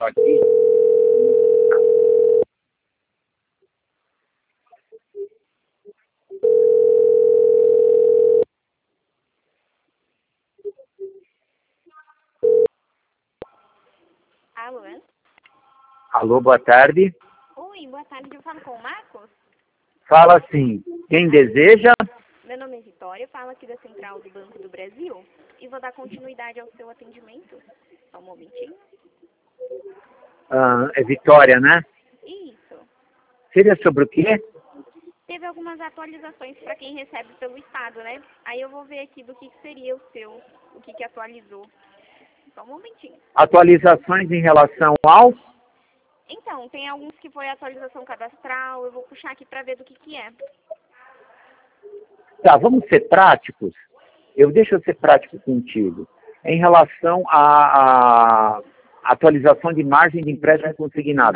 aqui. Alô? Alô, boa tarde. Oi, boa tarde. Eu falo com o Marcos? Fala assim, quem deseja? Meu nome é Vitória, eu falo aqui da Central do Banco do Brasil e vou dar continuidade ao seu atendimento. Só um momentinho. É Vitória, né? Isso. Seria sobre o quê? Teve algumas atualizações para quem recebe pelo Estado, né? Aí eu vou ver aqui do que seria o seu, o que atualizou. Só um momentinho. Atualizações em relação ao... Então, tem alguns que foi atualização cadastral, eu vou puxar aqui para ver do que é. Tá, vamos ser práticos? Deixa eu ser prático contigo. Em relação à atualização de margem de empréstimo consignado.